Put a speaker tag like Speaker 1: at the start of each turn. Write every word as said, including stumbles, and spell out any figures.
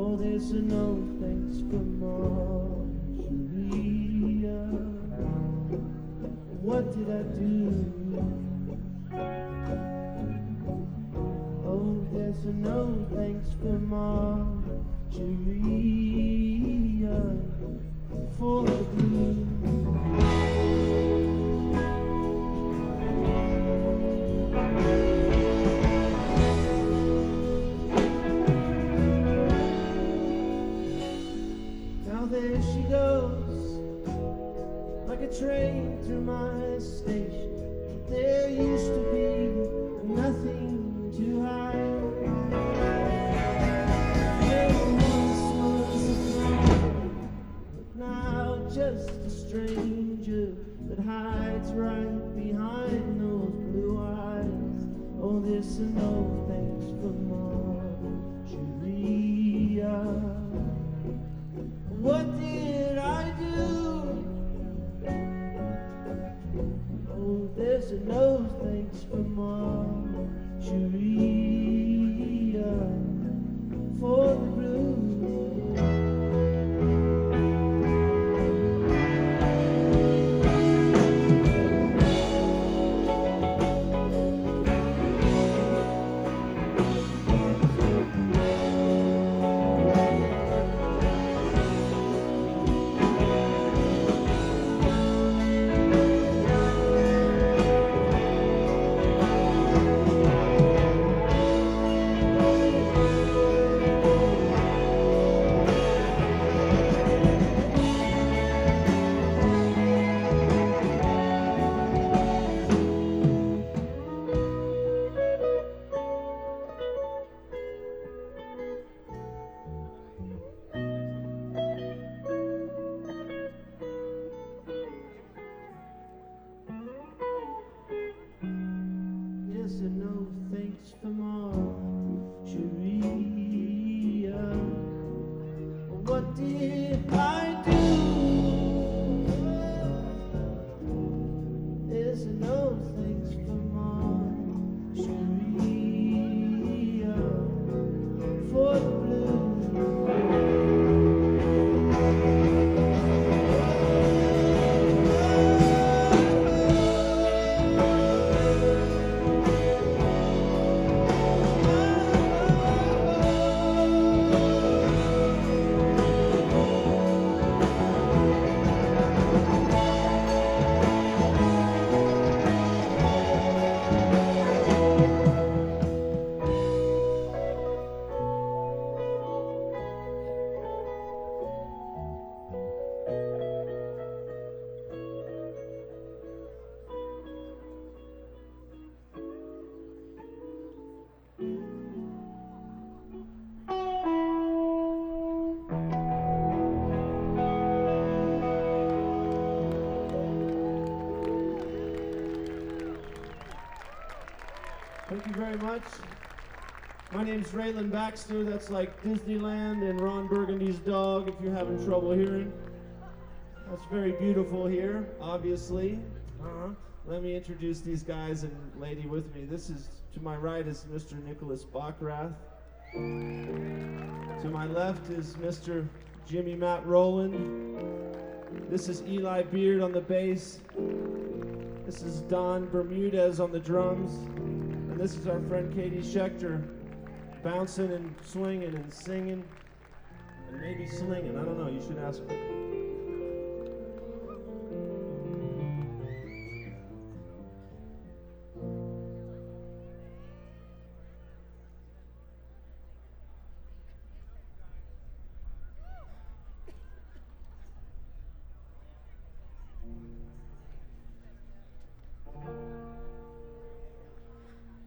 Speaker 1: Oh, there's a no thanks for Marjoria. What did I do? Oh, there's a no thanks for Marjoria for the blue. There she goes, like a train through my station. There used to be nothing to hide. There once was a friend, but now just a stranger that hides right behind those blue eyes. Oh, this and no thanks for Marjoria. What did I do? Oh, there's a no thanks for Marjoria for the blues. No thanks for Marjoria. What did I do? There's a no thanks for Marjoria for the blues. Thank you very much. My name's Raylan Baxter. That's like Disneyland and Ron Burgundy's dog, if you're having trouble hearing. That's very beautiful here, obviously. Uh-huh. Let me introduce these guys and lady with me. This is, to my right is Mister Nicholas Bockrath. To my left is Mister Jimmy Matt Rowland. This is Eli Beard on the bass. This is Don Bermudez on the drums. And this is our friend Katie Schechter, bouncing and swinging and singing, and maybe slinging. I don't know, you should ask her.